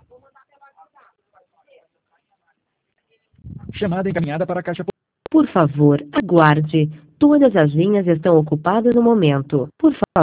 Chamada encaminhada para a caixa. Por favor, aguarde. Todas as linhas estão ocupadas no momento. Por favor.